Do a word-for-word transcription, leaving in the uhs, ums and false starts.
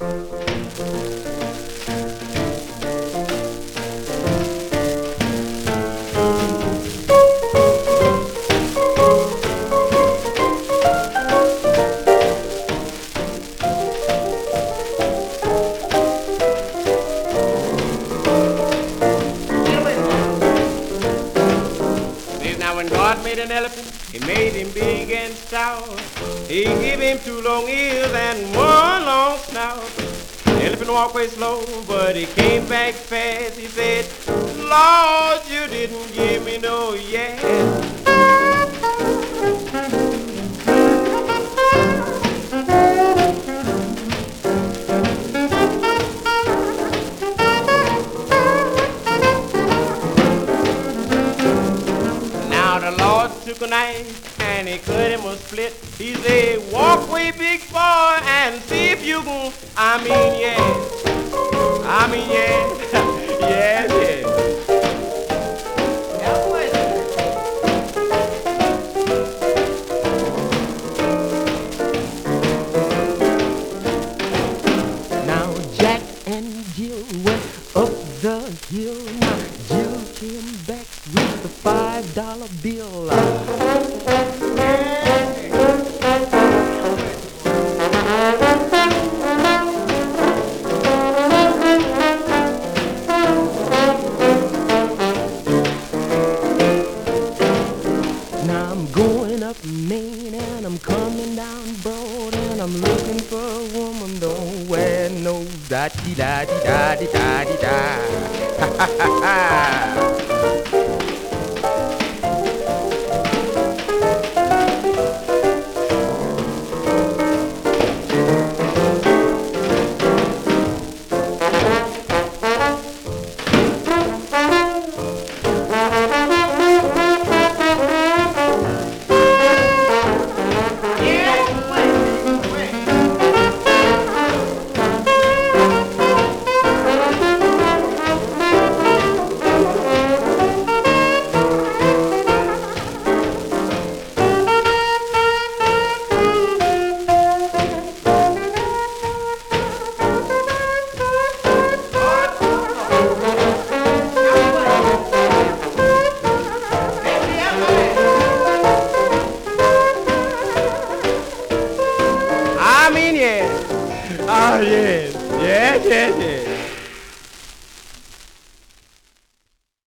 Now when God made an elephant, he made him big and stout. He gave him two long ears and one long snout. The elephant walked way slow, but he came back fast. He said, Lord, you didn't give me no yes. Took a knife and he cut him a split. He said, walk way, big boy, and see if you can. I mean, yeah. I mean, yeah. Yes, yes. Now Jack and Jill went up the hill. Now Jill came back with a five dollar bill. Now I'm going up Main and I'm coming down Broad and I'm looking for a woman don't wear no da-dee-da-dee-da-dee-da-dee-da. Ha ha ha ha.